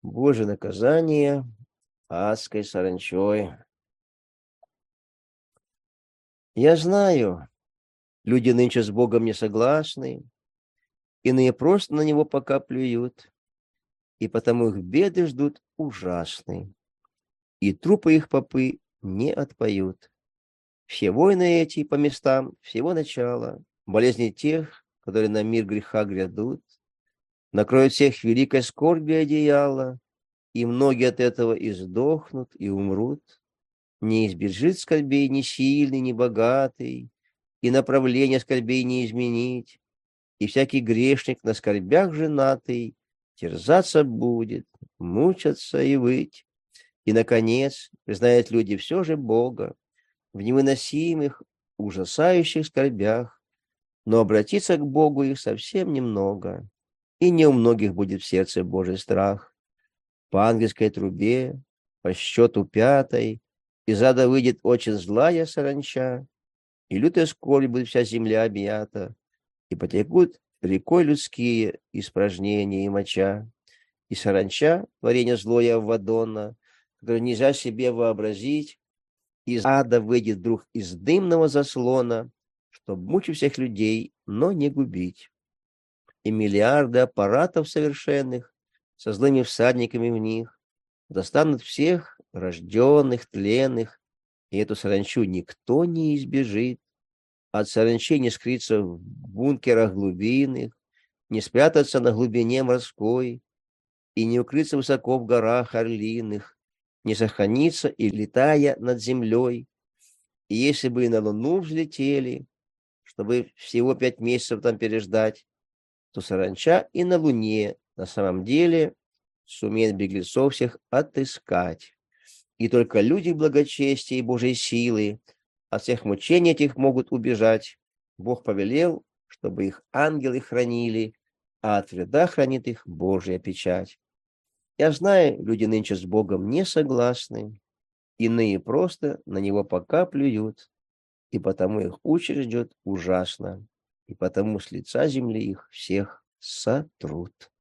Божье наказание адской саранчой. Я знаю, люди нынче с Богом не согласны, иные просто на него пока плюют, и потому их беды ждут ужасные, и трупы их попы не отпоют. Все войны эти по местам всего начала, болезни тех, которые на мир греха грядут, накроют всех великой скорби одеяло, и многие от этого и сдохнут, и умрут. Не избежит скорбей ни сильный, ни богатый, и направление скорбей не изменить, и всякий грешник на скорбях женатый терзаться будет, мучаться и выть. И, наконец, признают люди все же Бога в невыносимых, ужасающих скорбях, но обратиться к Богу их совсем немного, и не у многих будет в сердце Божий страх. По ангельской трубе, по счету пятой, из ада выйдет очень злая саранча, и лютой скорбью будет вся земля объята, и потекут рекой людские испражнения и моча, и саранча, творение злое Аввадона, которое нельзя себе вообразить, из ада выйдет вдруг из дымного заслона, чтобы мучить всех людей, но не губить. И миллиарды аппаратов совершенных со злыми всадниками в них достанут всех рожденных, тленных, и эту саранчу никто не избежит. От саранчи не скрыться в бункерах глубинных, не спрятаться на глубине морской, и не укрыться высоко в горах орлиных, не сохраниться и летая над землей. И если бы и на Луну взлетели, чтобы всего 5 месяцев там переждать, то саранча и на Луне на самом деле сумеет беглецов всех отыскать. И только люди благочестия и Божьей силы от всех мучений этих могут убежать. Бог повелел, чтобы их ангелы хранили, а от вреда хранит их Божья печать. Я знаю, люди нынче с Богом не согласны, иные просто на него пока плюют, и потому их участь ждет ужасно, и потому с лица земли их всех сотрут.